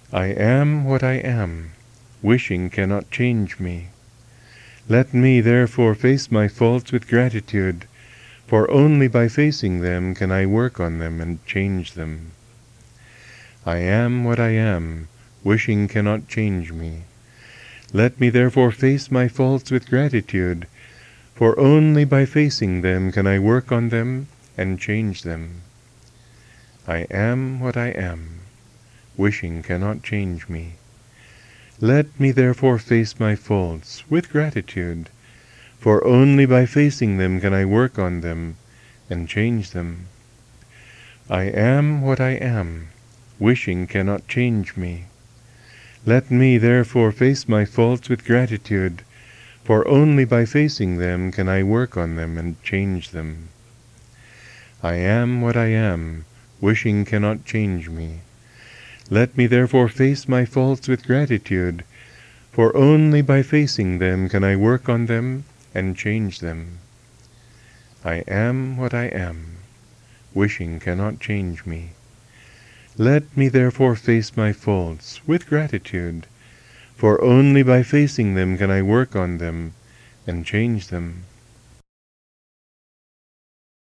I am what I am. Wishing cannot change me. Let me therefore face my faults with gratitude, for only by facing them can I work on them and change them. I am what I am. Wishing cannot change me. Let me therefore face my faults with gratitude, for only by facing them can I work on them and change them. I am what I am. Wishing cannot change me. Let me therefore face my faults with gratitude, for only by facing them can I work on them and change them. I am what I am. Wishing cannot change me. Let me therefore face my faults with gratitude, for only by facing them can I work on them and change them. I am what I am. Wishing cannot change me. Let me therefore face my faults with gratitude, for only by facing them can I work on them and change them. I am what I am. Wishing cannot change me. Let me therefore face my faults with gratitude, for only by facing them can I work on them and change them.